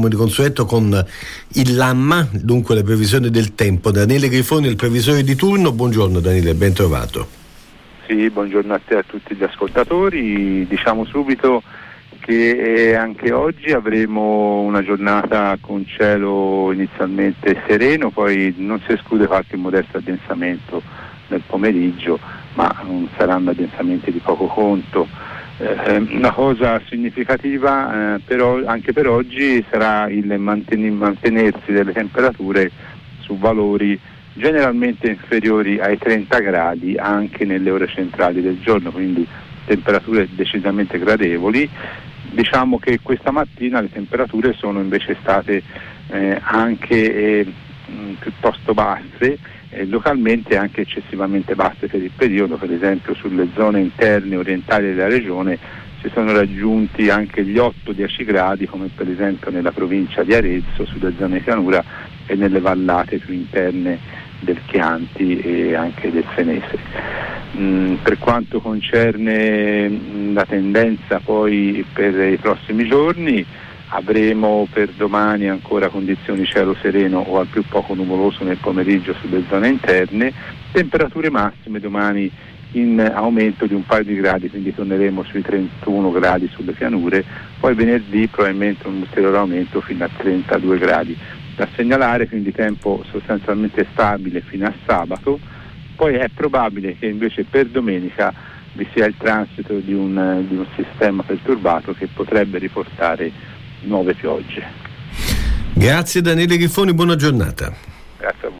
come di consueto con il Lamma, dunque le previsioni del tempo. Daniele Grifoni, il previsore di turno. Buongiorno Daniele, ben trovato. Sì, buongiorno a te e a tutti gli ascoltatori. Diciamo subito che anche oggi avremo una giornata con cielo inizialmente sereno, poi non si esclude qualche modesto addensamento nel pomeriggio, ma non saranno addensamenti di poco conto. Una cosa significativa però anche per oggi sarà il mantenersi delle temperature su valori generalmente inferiori ai 30 gradi anche nelle ore centrali del giorno, quindi temperature decisamente gradevoli. Diciamo che questa mattina le temperature sono invece state anche piuttosto basse, localmente anche eccessivamente basse per il periodo. Per esempio sulle zone interne orientali della regione si sono raggiunti anche gli 8-10 gradi, come per esempio nella provincia di Arezzo, sulle zone pianura e nelle vallate più interne del Chianti e anche del Senese. Per quanto concerne la tendenza poi per i prossimi giorni, avremo per domani ancora condizioni cielo sereno o al più poco nuvoloso nel pomeriggio sulle zone interne, temperature massime domani in aumento di un paio di gradi, quindi torneremo sui 31 gradi sulle pianure, poi venerdì probabilmente un ulteriore aumento fino a 32 gradi. Da segnalare quindi tempo sostanzialmente stabile fino a sabato, poi è probabile che invece per domenica vi sia il transito di un sistema perturbato che potrebbe riportare nuove piogge. Grazie Daniele Grifoni, buona giornata. Grazie a voi.